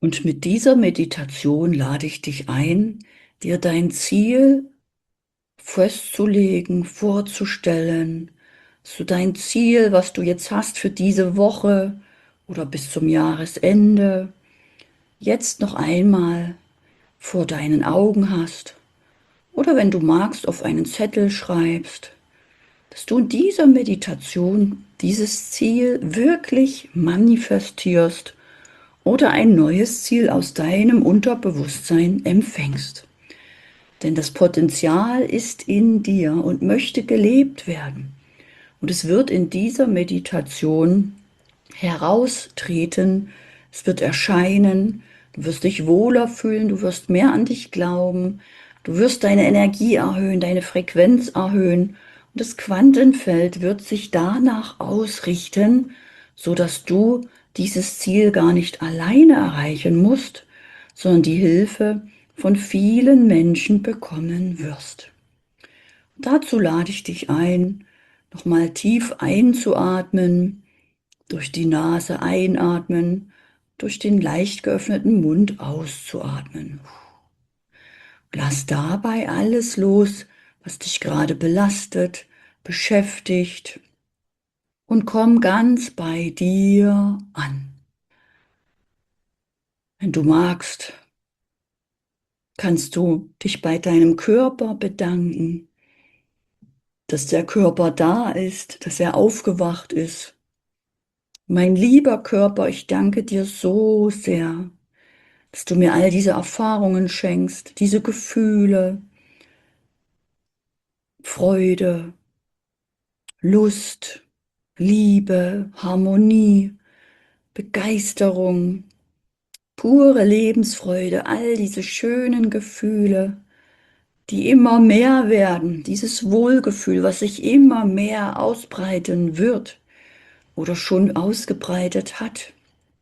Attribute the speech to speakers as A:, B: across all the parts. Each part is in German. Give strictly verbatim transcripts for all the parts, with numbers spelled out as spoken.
A: Und mit dieser Meditation lade ich dich ein, dir dein Ziel festzulegen, vorzustellen, so dein Ziel, was du jetzt hast für diese Woche oder bis zum Jahresende, jetzt noch einmal vor deinen Augen hast oder wenn du magst, auf einen Zettel schreibst, dass du in dieser Meditation dieses Ziel wirklich manifestierst oder ein neues Ziel aus deinem Unterbewusstsein empfängst. Denn das Potenzial ist in dir und möchte gelebt werden. Und es wird in dieser Meditation heraustreten, es wird erscheinen, du wirst dich wohler fühlen, du wirst mehr an dich glauben, du wirst deine Energie erhöhen, deine Frequenz erhöhen und das Quantenfeld wird sich danach ausrichten, so dass du dieses Ziel gar nicht alleine erreichen musst, sondern die Hilfe von vielen Menschen bekommen wirst. Dazu lade ich dich ein, nochmal tief einzuatmen, durch die Nase einatmen, durch den leicht geöffneten Mund auszuatmen. Lass dabei alles los, was dich gerade belastet, beschäftigt und komm ganz bei dir an. Wenn du magst, kannst du dich bei deinem Körper bedanken, dass der Körper da ist, dass er aufgewacht ist. Mein lieber Körper, ich danke dir so sehr, dass du mir all diese Erfahrungen schenkst, diese Gefühle, Freude, Lust, Liebe, Harmonie, Begeisterung, pure Lebensfreude, all diese schönen Gefühle, die immer mehr werden, dieses Wohlgefühl, was sich immer mehr ausbreiten wird oder schon ausgebreitet hat.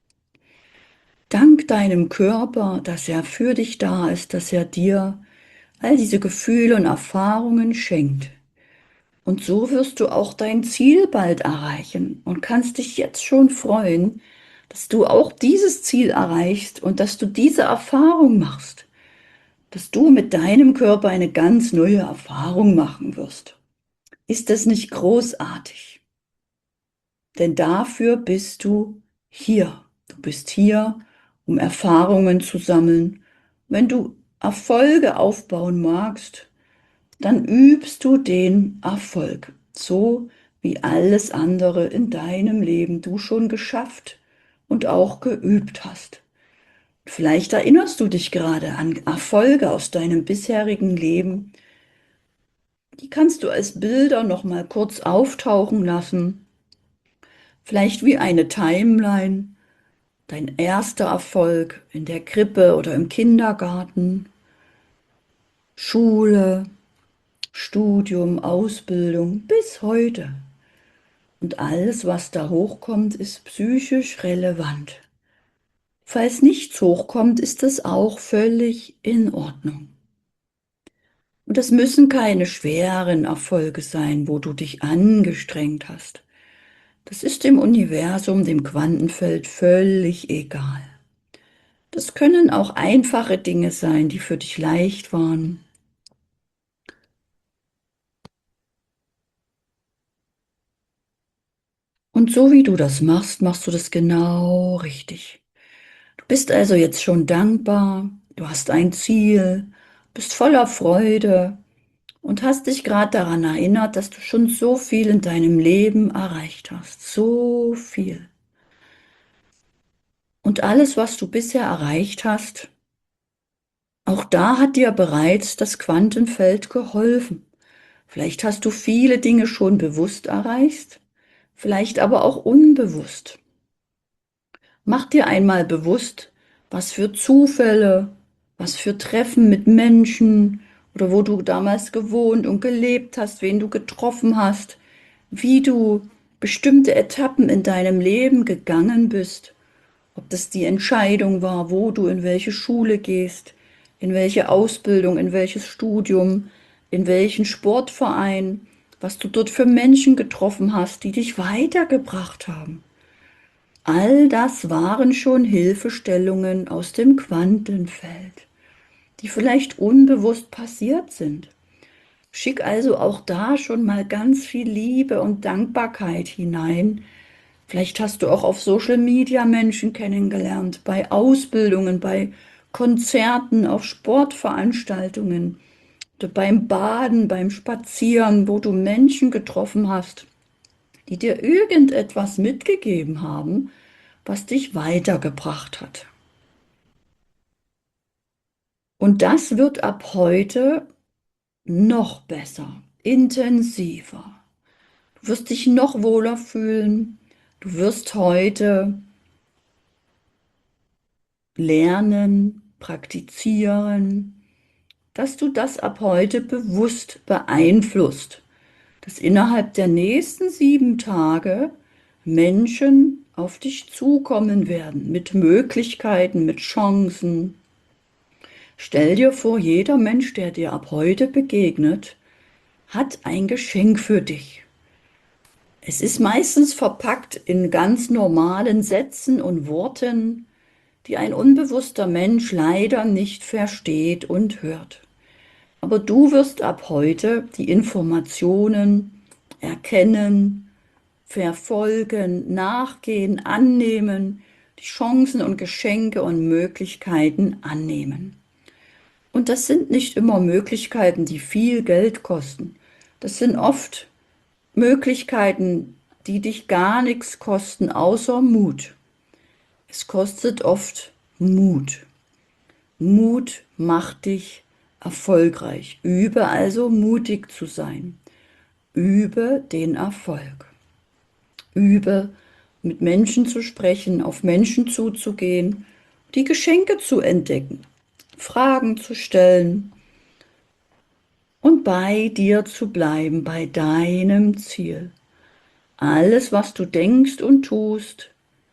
A: Dank deinem Körper, dass er für dich da ist, dass er dir all diese Gefühle und Erfahrungen schenkt. Und so wirst du auch dein Ziel bald erreichen und kannst dich jetzt schon freuen, dass du auch dieses Ziel erreichst und dass du diese Erfahrung machst, dass du mit deinem Körper eine ganz neue Erfahrung machen wirst. Ist das nicht großartig? Denn dafür bist du hier. Du bist hier, um Erfahrungen zu sammeln. Wenn du Erfolge aufbauen magst, dann übst du den Erfolg, so wie alles andere in deinem Leben du schon geschafft und auch geübt hast. Vielleicht erinnerst du dich gerade an Erfolge aus deinem bisherigen Leben. Die kannst du als Bilder noch mal kurz auftauchen lassen. Vielleicht wie eine Timeline. Dein erster Erfolg in der Krippe oder im Kindergarten, Schule, Studium, Ausbildung bis heute. Und alles, was da hochkommt, ist psychisch relevant. Falls nichts hochkommt, ist das auch völlig in Ordnung. Und das müssen keine schweren Erfolge sein, wo du dich angestrengt hast. Das ist dem Universum, dem Quantenfeld völlig egal. Das können auch einfache Dinge sein, die für dich leicht waren. Und so wie du das machst, machst du das genau richtig. Du bist also jetzt schon dankbar, du hast ein Ziel, bist voller Freude und hast dich gerade daran erinnert, dass du schon so viel in deinem Leben erreicht hast. So viel. Und alles, was du bisher erreicht hast, auch da hat dir bereits das Quantenfeld geholfen. Vielleicht hast du viele Dinge schon bewusst erreicht, vielleicht aber auch unbewusst. Mach dir einmal bewusst, was für Zufälle, was für Treffen mit Menschen oder wo du damals gewohnt und gelebt hast, wen du getroffen hast, wie du bestimmte Etappen in deinem Leben gegangen bist, ob das die Entscheidung war, wo du in welche Schule gehst, in welche Ausbildung, in welches Studium, in welchen Sportverein, was du dort für Menschen getroffen hast, die dich weitergebracht haben. All das waren schon Hilfestellungen aus dem Quantenfeld, die vielleicht unbewusst passiert sind. Schick also auch da schon mal ganz viel Liebe und Dankbarkeit hinein. Vielleicht hast du auch auf Social Media Menschen kennengelernt, bei Ausbildungen, bei Konzerten, auf Sportveranstaltungen, beim Baden, beim Spazieren, wo du Menschen getroffen hast, die dir irgendetwas mitgegeben haben, was dich weitergebracht hat. Und das wird ab heute noch besser, intensiver. Du wirst dich noch wohler fühlen. Du wirst heute lernen, praktizieren, dass du das ab heute bewusst beeinflusst, dass innerhalb der nächsten sieben Tage Menschen auf dich zukommen werden, mit Möglichkeiten, mit Chancen. Stell dir vor, jeder Mensch, der dir ab heute begegnet, hat ein Geschenk für dich. Es ist meistens verpackt in ganz normalen Sätzen und Worten, die ein unbewusster Mensch leider nicht versteht und hört. Aber du wirst ab heute die Informationen erkennen, verfolgen, nachgehen, annehmen, die Chancen und Geschenke und Möglichkeiten annehmen. Und das sind nicht immer Möglichkeiten, die viel Geld kosten. Das sind oft Möglichkeiten, die dich gar nichts kosten, außer Mut. Es kostet oft Mut. Mut macht dich erfolgreich. Übe also mutig zu sein. Übe den Erfolg. Übe mit Menschen zu sprechen, auf Menschen zuzugehen, die Geschenke zu entdecken, Fragen zu stellen und bei dir zu bleiben, bei deinem Ziel. Alles, was du denkst und tust,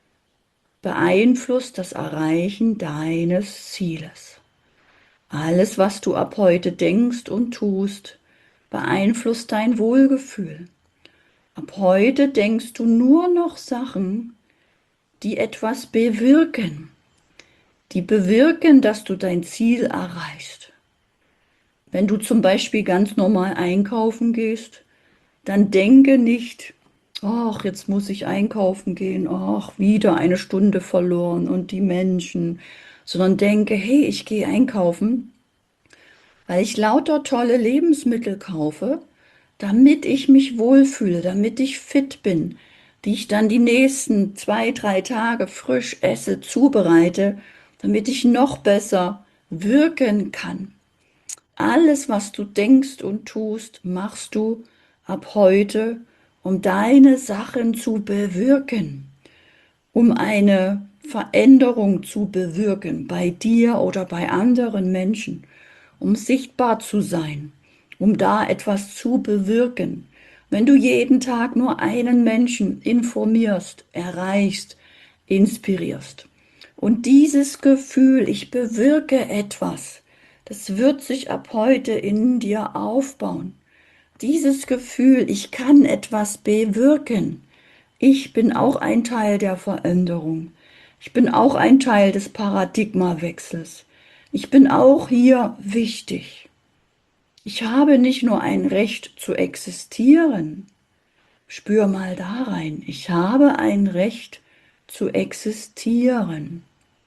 A: beeinflusst das Erreichen deines Zieles. Alles, was du ab heute denkst und tust, beeinflusst dein Wohlgefühl. Ab heute denkst du nur noch Sachen, die etwas bewirken, die bewirken, dass du dein Ziel erreichst. Wenn du zum Beispiel ganz normal einkaufen gehst, dann denke nicht, ach, jetzt muss ich einkaufen gehen, ach, wieder eine Stunde verloren und die Menschen, sondern denke, hey, ich gehe einkaufen, weil ich lauter tolle Lebensmittel kaufe, damit ich mich wohlfühle, damit ich fit bin, die ich dann die nächsten zwei, drei Tage frisch esse, zubereite, damit ich noch besser wirken kann. Alles, was du denkst und tust, machst du ab heute, um deine Sachen zu bewirken, um eine Veränderung zu bewirken bei dir oder bei anderen Menschen, um sichtbar zu sein, um da etwas zu bewirken. Wenn du jeden Tag nur einen Menschen informierst, erreichst, inspirierst und dieses Gefühl, ich bewirke etwas, das wird sich ab heute in dir aufbauen. Dieses Gefühl, ich kann etwas bewirken. Ich bin auch ein Teil der Veränderung. Ich bin auch ein Teil des Paradigmawechsels. Ich bin auch hier wichtig. Ich habe nicht nur ein Recht zu existieren. Spür mal da rein. Ich habe ein Recht zu existieren.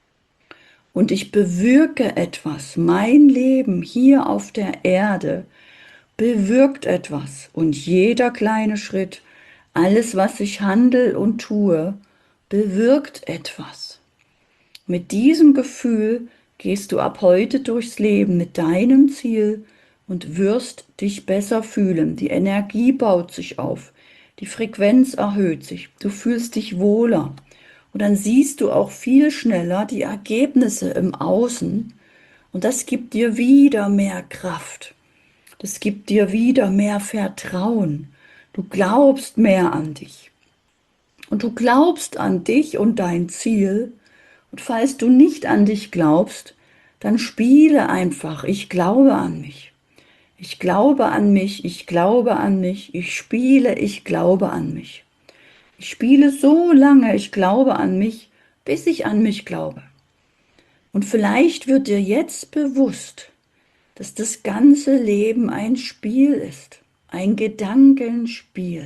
A: Und ich bewirke etwas. Mein Leben hier auf der Erde bewirkt etwas. Und jeder kleine Schritt, alles, was ich handle und tue, bewirkt etwas. Mit diesem Gefühl gehst du ab heute durchs Leben mit deinem Ziel und wirst dich besser fühlen. Die Energie baut sich auf, die Frequenz erhöht sich, du fühlst dich wohler. Und dann siehst du auch viel schneller die Ergebnisse im Außen und das gibt dir wieder mehr Kraft. Das gibt dir wieder mehr Vertrauen. Du glaubst mehr an dich. Und du glaubst an dich und dein Ziel. Und falls du nicht an dich glaubst, dann spiele einfach, ich glaube an mich. Ich glaube an mich, ich glaube an mich, ich spiele, ich glaube an mich. Ich spiele so lange, ich glaube an mich, bis ich an mich glaube. Und vielleicht wird dir jetzt bewusst, dass das ganze Leben ein Spiel ist, ein Gedankenspiel.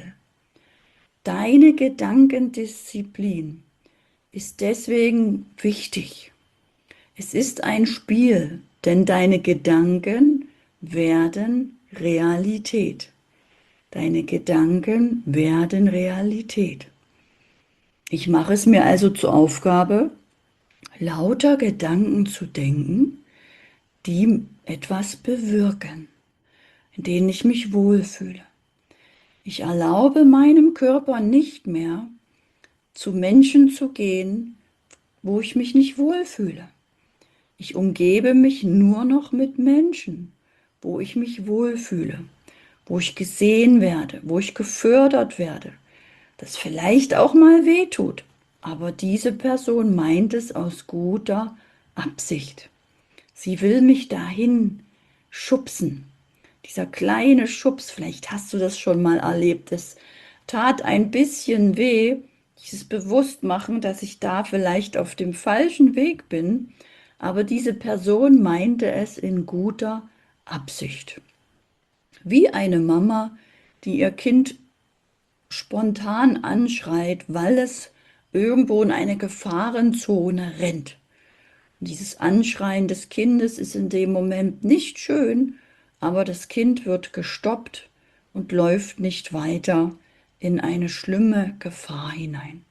A: Deine Gedankendisziplin ist deswegen wichtig. Es ist ein Spiel, denn deine Gedanken werden Realität. Deine Gedanken werden Realität. Ich mache es mir also zur Aufgabe, lauter Gedanken zu denken, die etwas bewirken, in denen ich mich wohlfühle. Ich erlaube meinem Körper nicht mehr, zu Menschen zu gehen, wo ich mich nicht wohlfühle. Ich umgebe mich nur noch mit Menschen, wo ich mich wohlfühle, wo ich gesehen werde, wo ich gefördert werde, das vielleicht auch mal wehtut, aber diese Person meint es aus guter Absicht. Sie will mich dahin schubsen. Dieser kleine Schubs, vielleicht hast du das schon mal erlebt, es tat ein bisschen weh, dieses Bewusstmachen, dass ich da vielleicht auf dem falschen Weg bin, aber diese Person meinte es in guter Absicht. Wie eine Mama, die ihr Kind spontan anschreit, weil es irgendwo in eine Gefahrenzone rennt. Und dieses Anschreien des Kindes ist in dem Moment nicht schön, aber das Kind wird gestoppt und läuft nicht weiter in eine schlimme Gefahr hinein.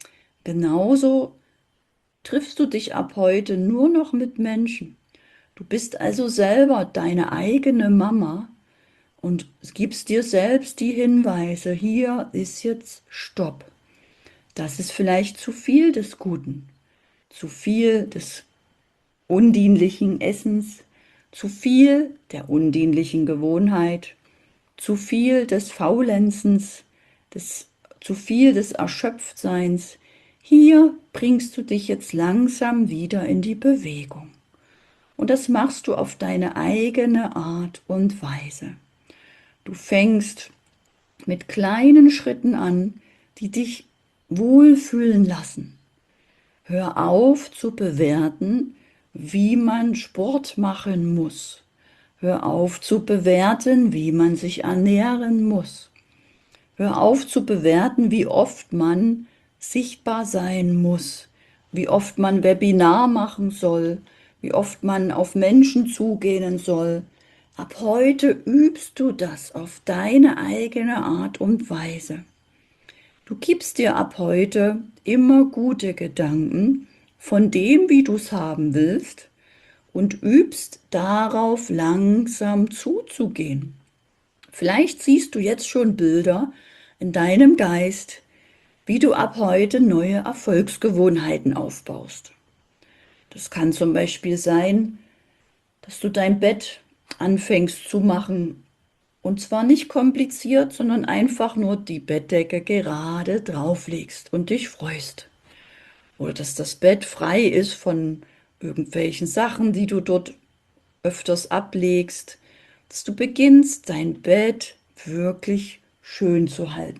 A: Genauso triffst du dich ab heute nur noch mit Menschen. Du bist also selber deine eigene Mama und gibst dir selbst die Hinweise, hier ist jetzt Stopp. Das ist vielleicht zu viel des Guten, zu viel des undienlichen Essens, zu viel der undienlichen Gewohnheit, zu viel des Faulenzens, des, zu viel des Erschöpftseins. Hier bringst du dich jetzt langsam wieder in die Bewegung. Und das machst du auf deine eigene Art und Weise. Du fängst mit kleinen Schritten an, die dich wohlfühlen lassen. Hör auf zu bewerten, wie man Sport machen muss. Hör auf zu bewerten, wie man sich ernähren muss. Hör auf zu bewerten, wie oft man sichtbar sein muss, wie oft man Webinar machen soll, wie oft man auf Menschen zugehen soll. Ab heute übst du das auf deine eigene Art und Weise. Du gibst dir ab heute immer gute Gedanken von dem, wie du es haben willst, und übst darauf langsam zuzugehen. Vielleicht siehst du jetzt schon Bilder in deinem Geist, wie du ab heute neue Erfolgsgewohnheiten aufbaust. Das kann zum Beispiel sein, dass du dein Bett anfängst zu machen. Und zwar nicht kompliziert, sondern einfach nur die Bettdecke gerade drauflegst und dich freust. Oder dass das Bett frei ist von irgendwelchen Sachen, die du dort öfters ablegst. Dass du beginnst, dein Bett wirklich schön zu halten.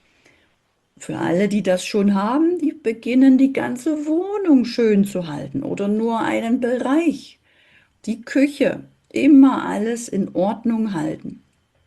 A: Für alle, die das schon haben, die beginnen, die ganze Wohnung schön zu halten oder nur einen Bereich. Die Küche, immer alles in Ordnung halten.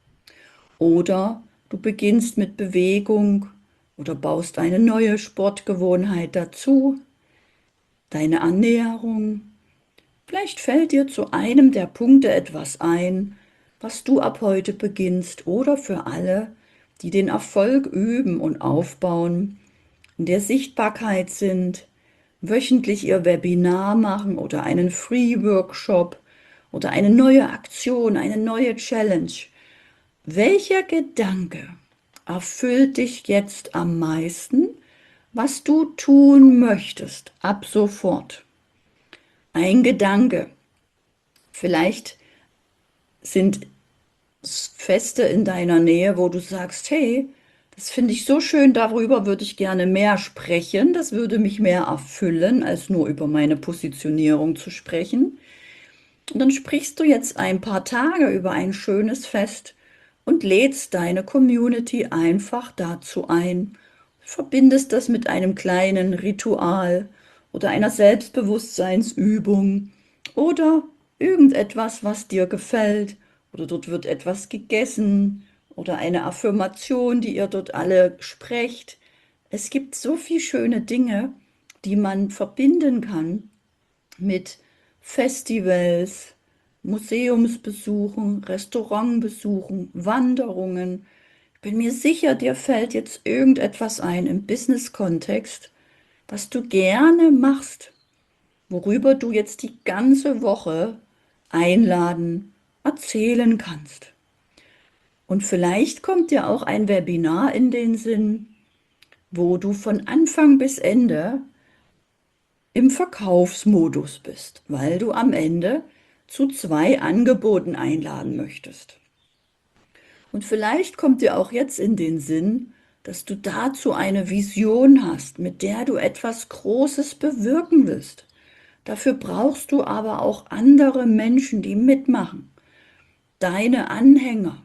A: Oder du beginnst mit Bewegung oder baust eine neue Sportgewohnheit dazu, deine Ernährung. Vielleicht fällt dir zu einem der Punkte etwas ein, was du ab heute beginnst, oder für alle, die den Erfolg üben und aufbauen, in der Sichtbarkeit sind, wöchentlich ihr Webinar machen oder einen Free-Workshop oder eine neue Aktion, eine neue Challenge. Welcher Gedanke erfüllt dich jetzt am meisten, was du tun möchtest ab sofort? Ein Gedanke. Vielleicht sind Feste in deiner Nähe, wo du sagst, hey, das finde ich so schön, darüber würde ich gerne mehr sprechen, das würde mich mehr erfüllen, als nur über meine Positionierung zu sprechen. Und dann sprichst du jetzt ein paar Tage über ein schönes Fest und lädst deine Community einfach dazu ein. verbindest das mit einem kleinen Ritual oder einer Selbstbewusstseinsübung oder irgendetwas, was dir gefällt, oder dort wird etwas gegessen oder eine Affirmation, die ihr dort alle sprecht. Es gibt so viele schöne Dinge, die man verbinden kann mit Festivals, Museumsbesuchen, Restaurantbesuchen, Wanderungen. Ich bin mir sicher, dir fällt jetzt irgendetwas ein im Business-Kontext, was du gerne machst, worüber du jetzt die ganze Woche einladen, erzählen kannst. Und vielleicht kommt dir auch ein Webinar in den Sinn, wo du von Anfang bis Ende im Verkaufsmodus bist, weil du am Ende zu zwei Angeboten einladen möchtest. Und vielleicht kommt dir auch jetzt in den Sinn, dass du dazu eine Vision hast, mit der du etwas Großes bewirken willst. Dafür brauchst du aber auch andere Menschen, die mitmachen, deine Anhänger.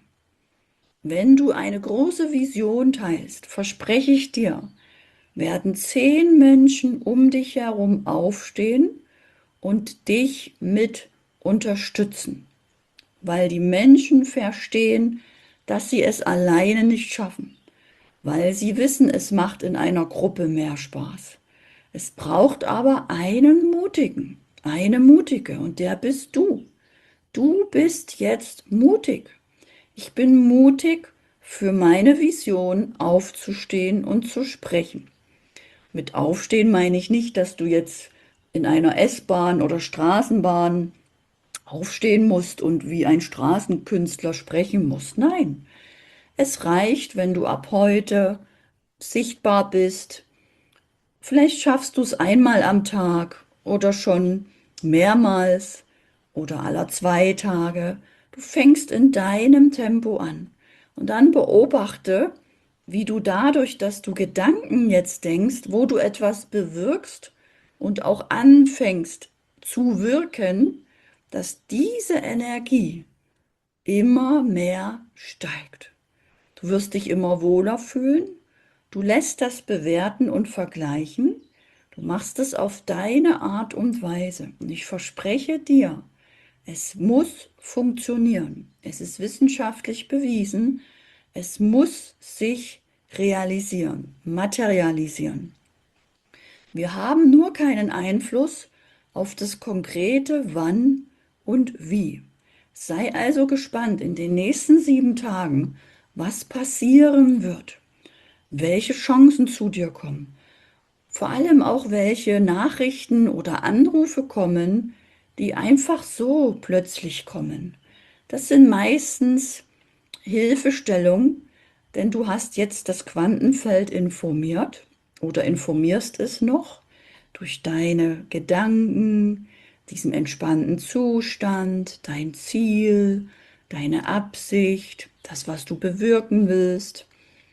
A: Wenn du eine große Vision teilst, verspreche ich dir, werden zehn Menschen um dich herum aufstehen und dich mit unterstützen, weil die Menschen verstehen, dass sie es alleine nicht schaffen, weil sie wissen, es macht in einer Gruppe mehr Spaß. Es braucht aber einen Mutigen, eine Mutige, und der bist du. Du bist jetzt mutig. Ich bin mutig, für meine Vision aufzustehen und zu sprechen. Mit Aufstehen meine ich nicht, dass du jetzt in einer S-Bahn oder Straßenbahn aufstehen musst und wie ein Straßenkünstler sprechen musst. Nein, es reicht, wenn du ab heute sichtbar bist. Vielleicht schaffst du es einmal am Tag oder schon mehrmals oder aller zwei Tage. Du fängst in deinem Tempo an und dann beobachte, wie du dadurch, dass du Gedanken jetzt denkst, wo du etwas bewirkst und auch anfängst zu wirken, dass diese Energie immer mehr steigt. Du wirst dich immer wohler fühlen. Du lässt das bewerten und vergleichen. Du machst es auf deine Art und Weise. Und ich verspreche dir, es muss funktionieren. Es ist wissenschaftlich bewiesen. Es muss sich realisieren, materialisieren. Wir haben nur keinen Einfluss auf das konkrete Wann und Wie. Sei also gespannt in den nächsten sieben Tagen, was passieren wird, welche Chancen zu dir kommen, vor allem auch welche Nachrichten oder Anrufe kommen, die einfach so plötzlich kommen. Das sind meistens Hilfestellungen, denn du hast jetzt das Quantenfeld informiert oder informierst es noch durch deine Gedanken, diesen entspannten Zustand, dein Ziel, deine Absicht, das, was du bewirken willst.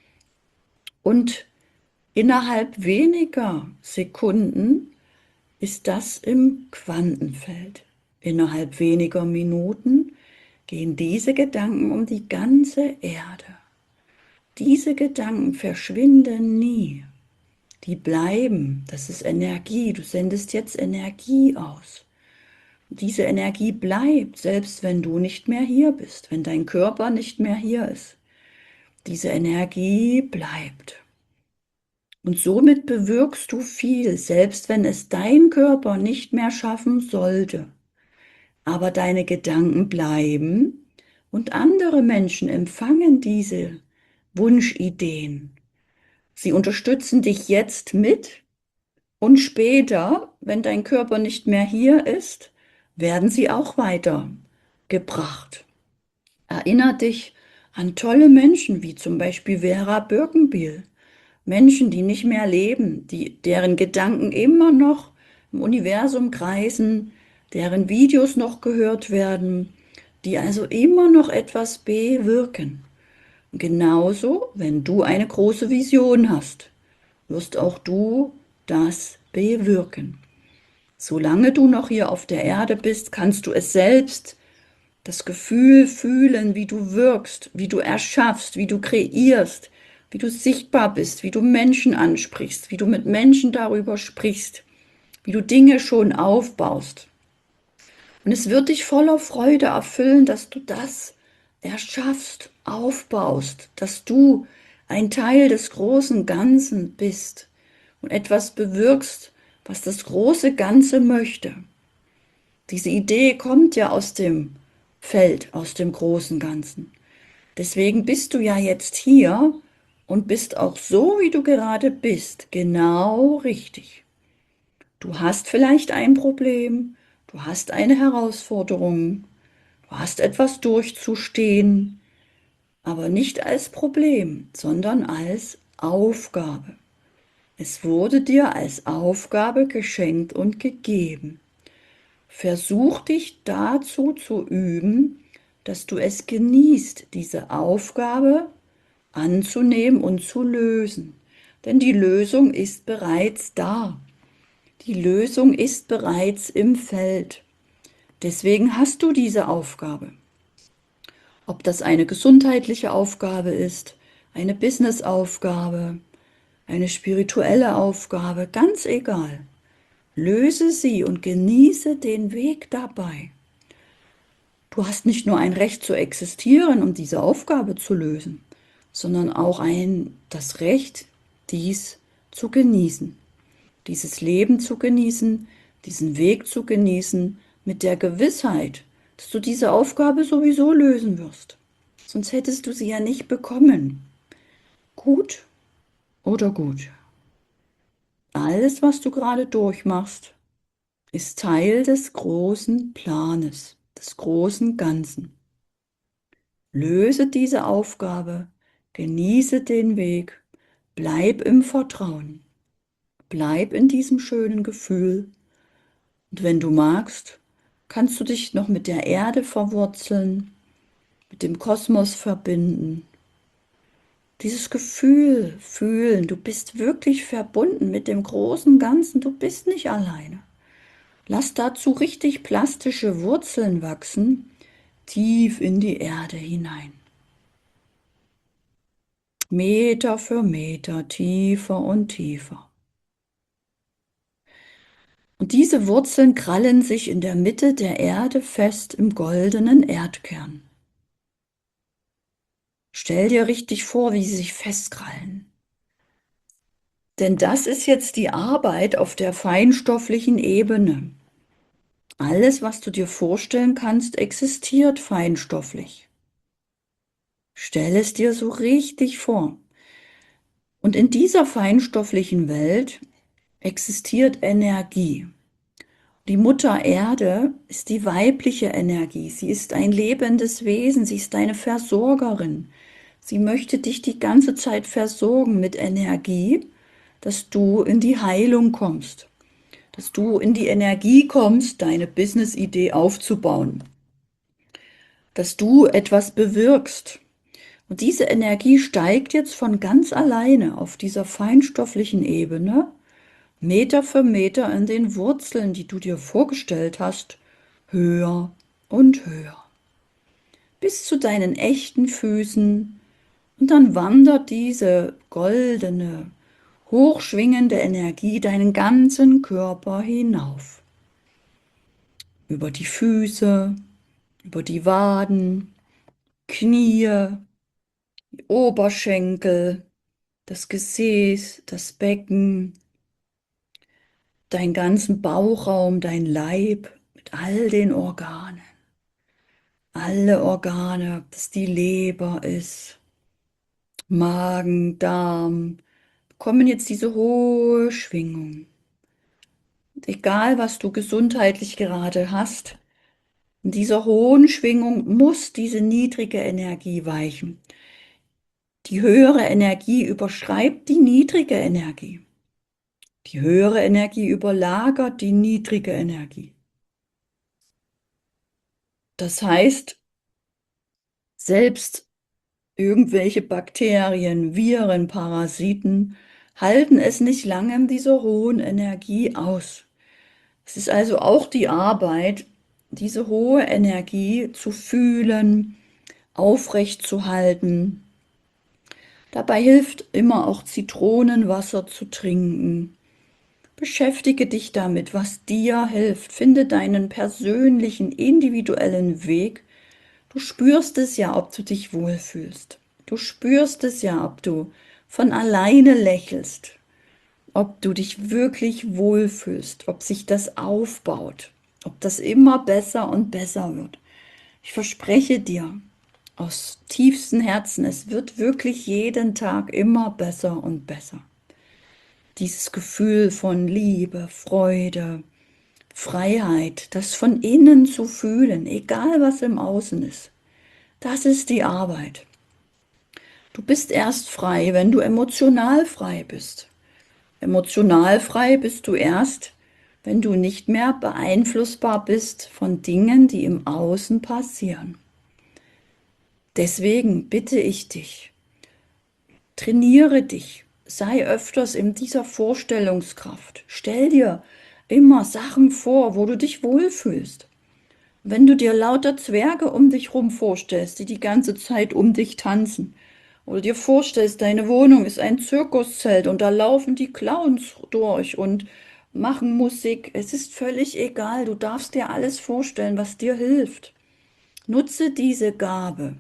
A: Und innerhalb weniger Sekunden ist das im Quantenfeld. Innerhalb weniger Minuten gehen diese Gedanken um die ganze Erde. Diese Gedanken verschwinden nie. Die bleiben. Das ist Energie. Du sendest jetzt Energie aus. Diese Energie bleibt, selbst wenn du nicht mehr hier bist, wenn dein Körper nicht mehr hier ist. Diese Energie bleibt. Und somit bewirkst du viel, selbst wenn es dein Körper nicht mehr schaffen sollte. Aber deine Gedanken bleiben und andere Menschen empfangen diese Wunschideen. Sie unterstützen dich jetzt mit und später, wenn dein Körper nicht mehr hier ist, werden sie auch weitergebracht. Erinner dich an tolle Menschen wie zum Beispiel Vera Birkenbiel. Menschen, die nicht mehr leben, die, deren Gedanken immer noch im Universum kreisen, deren Videos noch gehört werden, die also immer noch etwas bewirken. Genauso, wenn du eine große Vision hast, wirst auch du das bewirken. Solange du noch hier auf der Erde bist, kannst du es selbst, das Gefühl fühlen, wie du wirkst, wie du erschaffst, wie du kreierst, wie du sichtbar bist, wie du Menschen ansprichst, wie du mit Menschen darüber sprichst, wie du Dinge schon aufbaust. Und es wird dich voller Freude erfüllen, dass du das erschaffst, aufbaust, dass du ein Teil des großen Ganzen bist und etwas bewirkst, was das große Ganze möchte. Diese Idee kommt ja aus dem Feld, aus dem großen Ganzen. Deswegen bist du ja jetzt hier und bist auch so, wie du gerade bist, genau richtig. Du hast vielleicht ein Problem, du hast eine Herausforderung, du hast etwas durchzustehen, aber nicht als Problem, sondern als Aufgabe. Es wurde dir als Aufgabe geschenkt und gegeben. Versuch dich dazu zu üben, dass du es genießt, diese Aufgabe anzunehmen und zu lösen. Denn die Lösung ist bereits da. Die Lösung ist bereits im Feld. Deswegen hast du diese Aufgabe. Ob das eine gesundheitliche Aufgabe ist, eine Businessaufgabe, eine spirituelle Aufgabe, ganz egal. Löse sie und genieße den Weg dabei. Du hast nicht nur ein Recht zu existieren und diese Aufgabe zu lösen, sondern auch ein, das Recht, dies zu genießen, dieses Leben zu genießen, diesen Weg zu genießen, mit der Gewissheit, dass du diese Aufgabe sowieso lösen wirst. Sonst hättest du sie ja nicht bekommen. Gut oder gut. Alles, was du gerade durchmachst, ist Teil des großen Planes, des großen Ganzen. Löse diese Aufgabe, genieße den Weg, bleib im Vertrauen, bleib in diesem schönen Gefühl. Und wenn du magst, kannst du dich noch mit der Erde verwurzeln, mit dem Kosmos verbinden. Dieses Gefühl fühlen, du bist wirklich verbunden mit dem großen Ganzen, du bist nicht alleine. Lass dazu richtig plastische Wurzeln wachsen, tief in die Erde hinein. Meter für Meter, tiefer und tiefer. Und diese Wurzeln krallen sich in der Mitte der Erde fest im goldenen Erdkern. Stell dir richtig vor, wie sie sich festkrallen. Denn das ist jetzt die Arbeit auf der feinstofflichen Ebene. Alles, was du dir vorstellen kannst, existiert feinstofflich. Stell es dir so richtig vor. Und in dieser feinstofflichen Welt existiert Energie. Die Mutter Erde ist die weibliche Energie. Sie ist ein lebendes Wesen. Sie ist deine Versorgerin. Sie möchte dich die ganze Zeit versorgen mit Energie, dass du in die Heilung kommst, dass du in die Energie kommst, deine Business-Idee aufzubauen, dass du etwas bewirkst. Und diese Energie steigt jetzt von ganz alleine auf dieser feinstofflichen Ebene, Meter für Meter in den Wurzeln, die du dir vorgestellt hast, höher und höher, bis zu deinen echten Füßen. Und dann wandert diese goldene, hochschwingende Energie deinen ganzen Körper hinauf. Über die Füße, über die Waden, Knie, die Oberschenkel, das Gesäß, das Becken, deinen ganzen Bauchraum, dein Leib mit all den Organen. Alle Organe, ob das die Leber ist, Magen, Darm, bekommen jetzt diese hohe Schwingung. Und egal, was du gesundheitlich gerade hast, in dieser hohen Schwingung muss diese niedrige Energie weichen. Die höhere Energie überschreibt die niedrige Energie. Die höhere Energie überlagert die niedrige Energie. Das heißt, selbst irgendwelche Bakterien, Viren, Parasiten halten es nicht lange in dieser hohen Energie aus. Es ist also auch die Arbeit, diese hohe Energie zu fühlen, aufrechtzuhalten, Dabei hilft immer auch Zitronenwasser zu trinken. Beschäftige dich damit, was dir hilft. Finde deinen persönlichen, individuellen Weg. Du spürst es ja, ob du dich wohlfühlst. Du spürst es ja, ob du von alleine lächelst, ob du dich wirklich wohlfühlst, ob sich das aufbaut, ob das immer besser und besser wird. Ich verspreche dir aus tiefstem Herzen, es wird wirklich jeden Tag immer besser und besser. Dieses Gefühl von Liebe, Freude, Freiheit, das von innen zu fühlen, egal was im Außen ist, das ist die Arbeit. Du bist erst frei, wenn du emotional frei bist. Emotional frei bist du erst, wenn du nicht mehr beeinflussbar bist von Dingen, die im Außen passieren. Deswegen bitte ich dich, trainiere dich, sei öfters in dieser Vorstellungskraft. Stell dir immer Sachen vor, wo du dich wohlfühlst. Wenn du dir lauter Zwerge um dich rum vorstellst, die die ganze Zeit um dich tanzen, oder dir vorstellst, deine Wohnung ist ein Zirkuszelt und da laufen die Clowns durch und machen Musik, es ist völlig egal, du darfst dir alles vorstellen, was dir hilft. Nutze diese Gabe.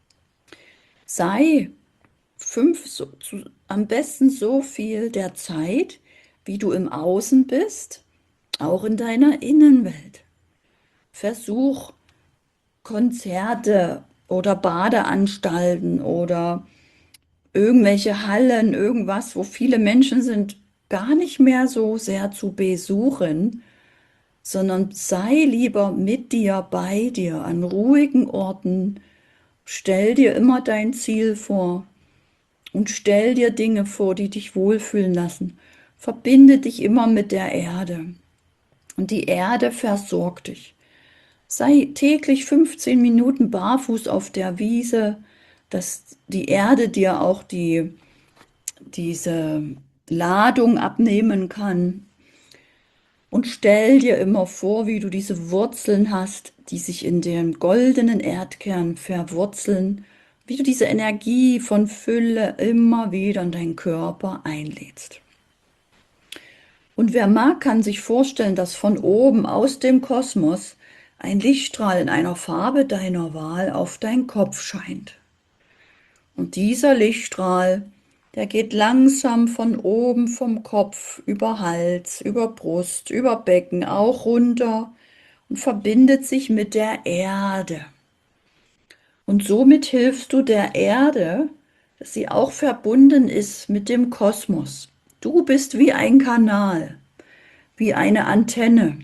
A: Sei fünf, so, zu, am besten so viel der Zeit, wie du im Außen bist, auch in deiner Innenwelt. Versuch Konzerte oder Badeanstalten oder irgendwelche Hallen, irgendwas, wo viele Menschen sind, gar nicht mehr so sehr zu besuchen, sondern sei lieber mit dir, bei dir, an ruhigen Orten. Stell dir immer dein Ziel vor und stell dir Dinge vor, die dich wohlfühlen lassen. Verbinde dich immer mit der Erde und die Erde versorgt dich. Sei täglich fünfzehn Minuten barfuß auf der Wiese, dass die Erde dir auch die, diese Ladung abnehmen kann. Und stell dir immer vor, wie du diese Wurzeln hast, die sich in den goldenen Erdkern verwurzeln, wie du diese Energie von Fülle immer wieder in deinen Körper einlädst. Und wer mag, kann sich vorstellen, dass von oben aus dem Kosmos ein Lichtstrahl in einer Farbe deiner Wahl auf deinen Kopf scheint. Und dieser Lichtstrahl, der geht langsam von oben vom Kopf über Hals, über Brust, über Becken auch runter und verbindet sich mit der Erde. Und somit hilfst du der Erde, dass sie auch verbunden ist mit dem Kosmos. Du bist wie ein Kanal, wie eine Antenne.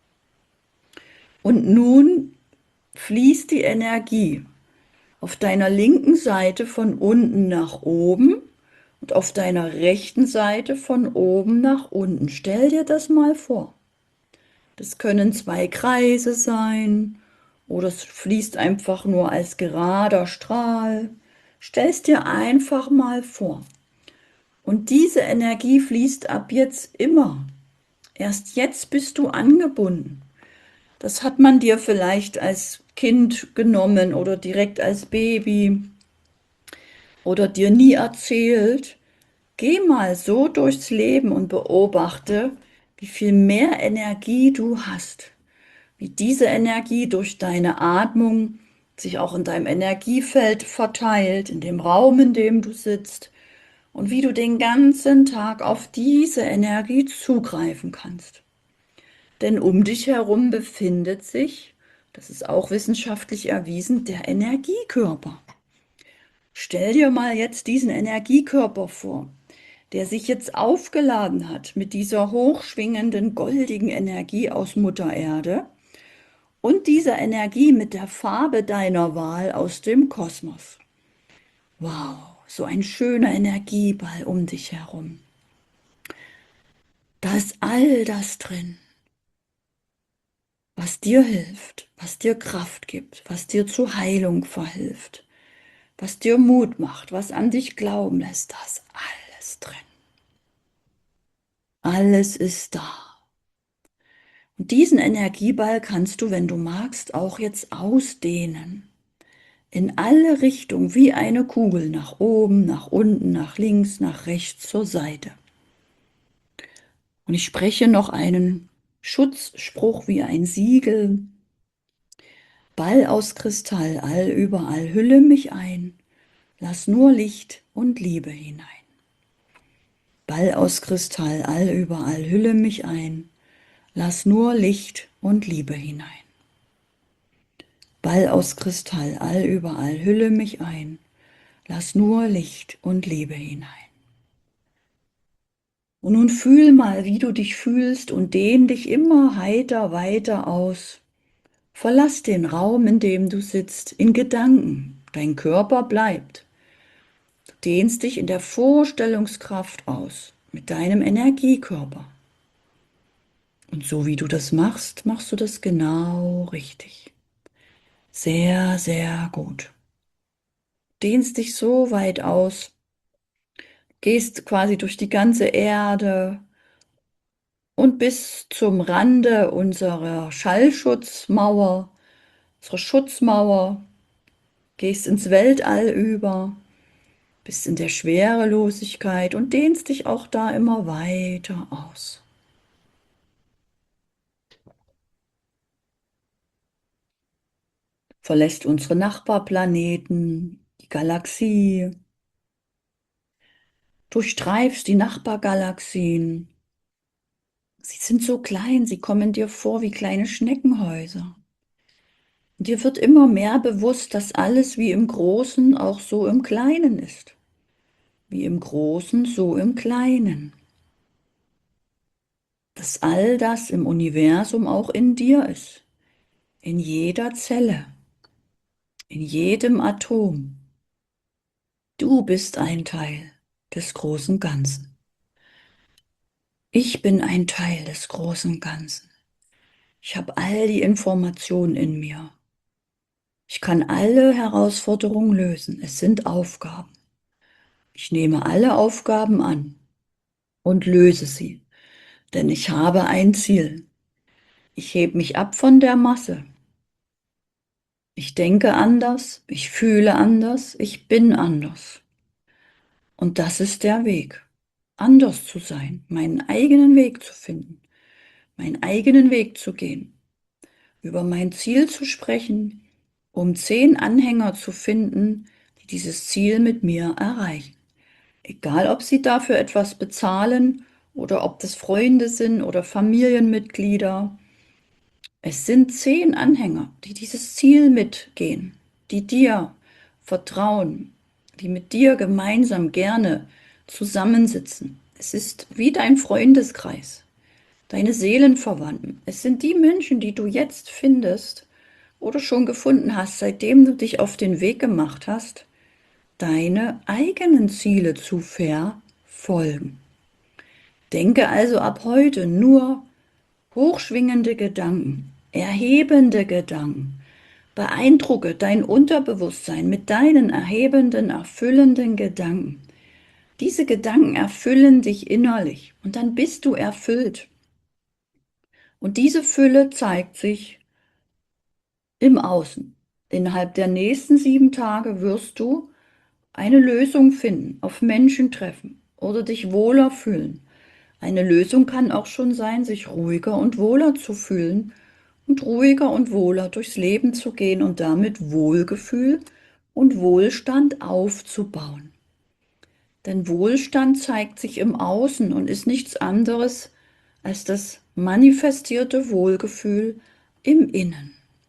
A: Und nun fließt die Energie auf deiner linken Seite von unten nach oben und auf deiner rechten Seite von oben nach unten. Stell dir das mal vor. Das können zwei Kreise sein oder es fließt einfach nur als gerader Strahl. Stell es dir einfach mal vor. Und diese Energie fließt ab jetzt immer. Erst jetzt bist du angebunden. Das hat man dir vielleicht als Kind genommen oder direkt als Baby oder dir nie erzählt. Geh mal so durchs Leben und beobachte, wie viel mehr Energie du hast, wie diese Energie durch deine Atmung sich auch in deinem Energiefeld verteilt, in dem Raum, in dem du sitzt und wie du den ganzen Tag auf diese Energie zugreifen kannst. Denn um dich herum befindet sich, das ist auch wissenschaftlich erwiesen, der Energiekörper. Stell dir mal jetzt diesen Energiekörper vor, der sich jetzt aufgeladen hat mit dieser hochschwingenden goldigen Energie aus Mutter Erde und dieser Energie mit der Farbe deiner Wahl aus dem Kosmos. Wow, so ein schöner Energieball um dich herum. Da ist all das drin, was dir hilft, was dir Kraft gibt, was dir zur Heilung verhilft, was dir Mut macht, was an dich glauben lässt. Da ist alles drin. Alles ist da. Und diesen Energieball kannst du, wenn du magst, auch jetzt ausdehnen. in alle Richtungen wie eine Kugel, nach oben, nach unten, nach links, nach rechts, zur Seite. Und ich spreche noch einen Schutzspruch wie ein Siegel. Ball aus Kristall, allüberall, hülle mich ein, lass nur Licht und Liebe hinein. Ball aus Kristall, allüberall, hülle mich ein, lass nur Licht und Liebe hinein. Ball aus Kristall, allüberall, hülle mich ein, lass nur Licht und Liebe hinein. Und nun fühl mal, wie du dich fühlst und dehn dich immer heiter weiter aus. Verlass den Raum, in dem du sitzt, in Gedanken. Dein Körper bleibt. Du dehnst dich in der Vorstellungskraft aus, mit deinem Energiekörper. Und so wie du das machst, machst du das genau richtig. Sehr, sehr gut. Dehnst dich so weit aus, gehst quasi durch die ganze Erde und bis zum Rande unserer Schallschutzmauer, unserer Schutzmauer, gehst ins Weltall über, bist in der Schwerelosigkeit und dehnst dich auch da immer weiter aus. Verlässt unsere Nachbarplaneten, die Galaxie, durchstreifst die Nachbargalaxien. Sie sind so klein, sie kommen dir vor wie kleine Schneckenhäuser. Und dir wird immer mehr bewusst, dass alles wie im Großen auch so im Kleinen ist. Wie im Großen, so im Kleinen. Dass all das im Universum auch in dir ist. In jeder Zelle. In jedem Atom. Du bist ein Teil des großen Ganzen. Ich bin ein Teil des großen Ganzen. Ich habe all die Informationen in mir. Ich kann alle Herausforderungen lösen. Es sind Aufgaben. Ich nehme alle Aufgaben an und löse sie, denn ich habe ein Ziel. Ich hebe mich ab von der Masse. Ich denke anders, ich fühle anders, ich bin anders. Und das ist der Weg, anders zu sein, meinen eigenen Weg zu finden, meinen eigenen Weg zu gehen, über mein Ziel zu sprechen, um zehn Anhänger zu finden, die dieses Ziel mit mir erreichen. Egal, ob sie dafür etwas bezahlen oder ob das Freunde sind oder Familienmitglieder. Es sind zehn Anhänger, die dieses Ziel mitgehen, die dir vertrauen, die mit dir gemeinsam gerne zusammensitzen. Es ist wie dein Freundeskreis, deine Seelenverwandten. Es sind die Menschen, die du jetzt findest oder schon gefunden hast, seitdem du dich auf den Weg gemacht hast, deine eigenen Ziele zu verfolgen. Denke also ab heute nur hochschwingende Gedanken, erhebende Gedanken. Beeindrucke dein Unterbewusstsein mit deinen erhebenden, erfüllenden Gedanken. Diese Gedanken erfüllen dich innerlich und dann bist du erfüllt. Und diese Fülle zeigt sich im Außen. Innerhalb der nächsten sieben Tage wirst du eine Lösung finden, auf Menschen treffen oder dich wohler fühlen. Eine Lösung kann auch schon sein, sich ruhiger und wohler zu fühlen und ruhiger und wohler durchs Leben zu gehen und damit Wohlgefühl und Wohlstand aufzubauen. Denn Wohlstand zeigt sich im Außen und ist nichts anderes als das manifestierte Wohlgefühl im Innen.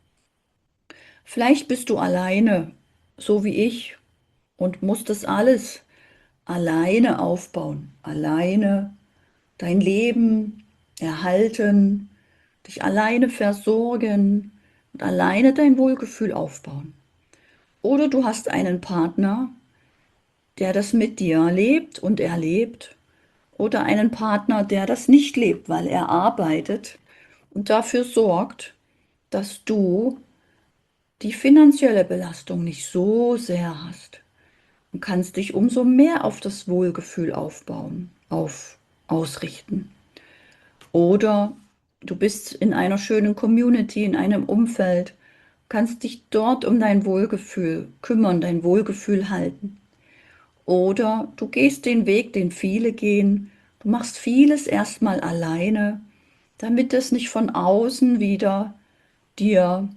A: Vielleicht bist du alleine, so wie ich, und musst das alles alleine aufbauen, alleine dein Leben erhalten, dich alleine versorgen und alleine dein Wohlgefühl aufbauen. Oder du hast einen Partner, der das mit dir lebt und erlebt, oder einen Partner, der das nicht lebt, weil er arbeitet und dafür sorgt, dass du die finanzielle Belastung nicht so sehr hast und kannst dich umso mehr auf das Wohlgefühl aufbauen, auf ausrichten. Oder du bist in einer schönen Community, in einem Umfeld, kannst dich dort um dein Wohlgefühl kümmern, dein Wohlgefühl halten. Oder du gehst den Weg, den viele gehen. Du machst vieles erstmal alleine, damit es nicht von außen wieder dir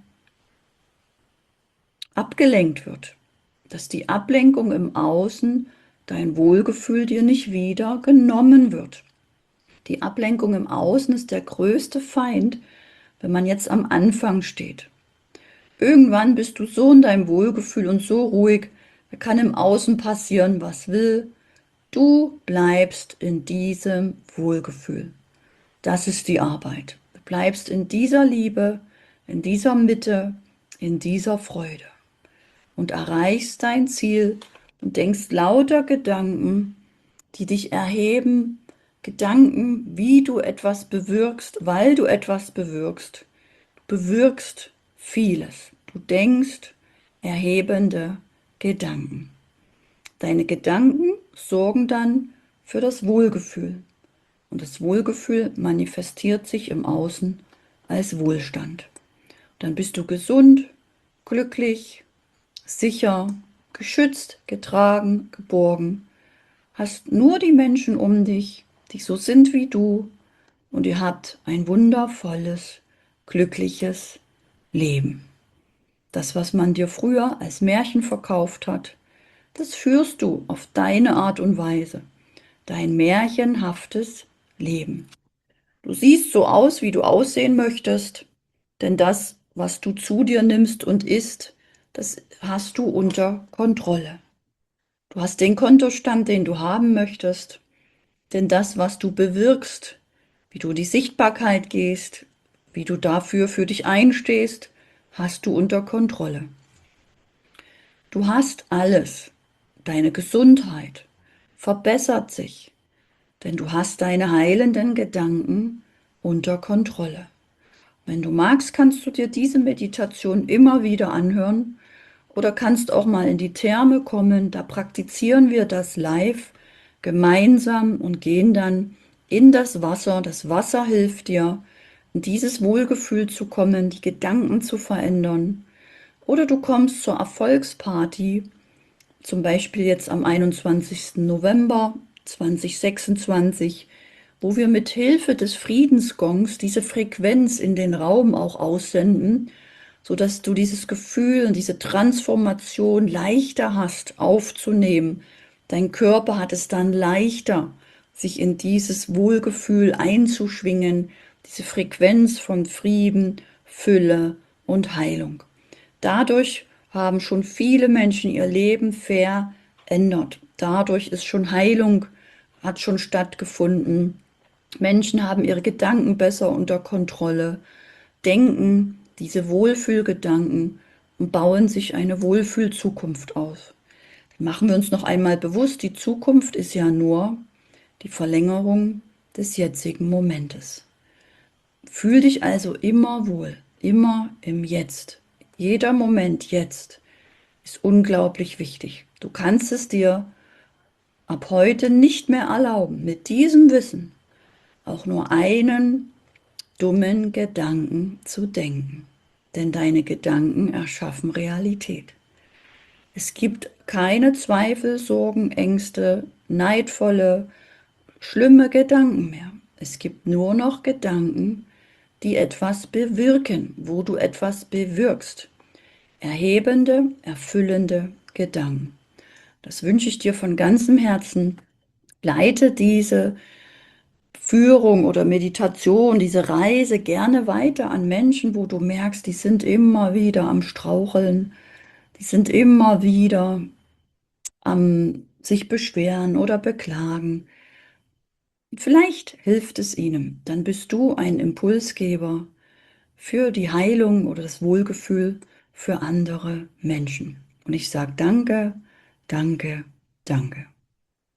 A: abgelenkt wird. Dass die Ablenkung im Außen dein Wohlgefühl dir nicht wieder genommen wird. Die Ablenkung im Außen ist der größte Feind, wenn man jetzt am Anfang steht. Irgendwann bist du so in deinem Wohlgefühl und so ruhig, da kann im Außen passieren, was will. Du bleibst in diesem Wohlgefühl. Das ist die Arbeit. Du bleibst in dieser Liebe, in dieser Mitte, in dieser Freude und erreichst dein Ziel und denkst lauter Gedanken, die dich erheben, Gedanken, wie du etwas bewirkst, weil du etwas bewirkst. Du bewirkst vieles. Du denkst erhebende Gedanken. Deine Gedanken sorgen dann für das Wohlgefühl. Und das Wohlgefühl manifestiert sich im Außen als Wohlstand. Dann bist du gesund, glücklich, sicher, geschützt, getragen, geborgen. Hast nur die Menschen um dich, die so sind wie du, und ihr habt ein wundervolles, glückliches Leben. Das, was man dir früher als Märchen verkauft hat, das führst du auf deine Art und Weise. Dein märchenhaftes Leben. Du siehst so aus, wie du aussehen möchtest, denn das, was du zu dir nimmst und isst, das hast du unter Kontrolle. Du hast den Kontostand, den du haben möchtest, denn das, was du bewirkst, wie du die Sichtbarkeit gehst, wie du dafür für dich einstehst, hast du unter Kontrolle. Du hast alles. Deine Gesundheit verbessert sich, denn du hast deine heilenden Gedanken unter Kontrolle. Wenn du magst, kannst du dir diese Meditation immer wieder anhören oder kannst auch mal in die Therme kommen. Da praktizieren wir das live gemeinsam und gehen dann in das Wasser. Das Wasser hilft dir, in dieses Wohlgefühl zu kommen, die Gedanken zu verändern. Oder du kommst zur Erfolgsparty, zum Beispiel jetzt am einundzwanzigsten November zweitausendsechsundzwanzig, wo wir mit Hilfe des Friedensgongs diese Frequenz in den Raum auch aussenden, sodass du dieses Gefühl und diese Transformation leichter hast aufzunehmen. Dein Körper hat es dann leichter, sich in dieses Wohlgefühl einzuschwingen, diese Frequenz von Frieden, Fülle und Heilung. Dadurch haben schon viele Menschen ihr Leben verändert. Dadurch ist schon Heilung, hat schon stattgefunden. Menschen haben ihre Gedanken besser unter Kontrolle, denken diese Wohlfühlgedanken und bauen sich eine Wohlfühlzukunft aus. Machen wir uns noch einmal bewusst, die Zukunft ist ja nur die Verlängerung des jetzigen Momentes. Fühl dich also immer wohl, immer im Jetzt. Jeder Moment jetzt ist unglaublich wichtig. Du kannst es dir ab heute nicht mehr erlauben, mit diesem Wissen auch nur einen dummen Gedanken zu denken. Denn deine Gedanken erschaffen Realität. Es gibt keine Zweifel, Sorgen, Ängste, neidvolle, schlimme Gedanken mehr. Es gibt nur noch Gedanken, die etwas bewirken, wo du etwas bewirkst. Erhebende, erfüllende Gedanken. Das wünsche ich dir von ganzem Herzen. Leite diese Führung oder Meditation, diese Reise gerne weiter an Menschen, wo du merkst, die sind immer wieder am Straucheln, die sind immer wieder am sich beschweren oder beklagen. Vielleicht hilft es ihnen, dann bist du ein Impulsgeber für die Heilung oder das Wohlgefühl für andere Menschen. Und ich sage danke, danke, danke.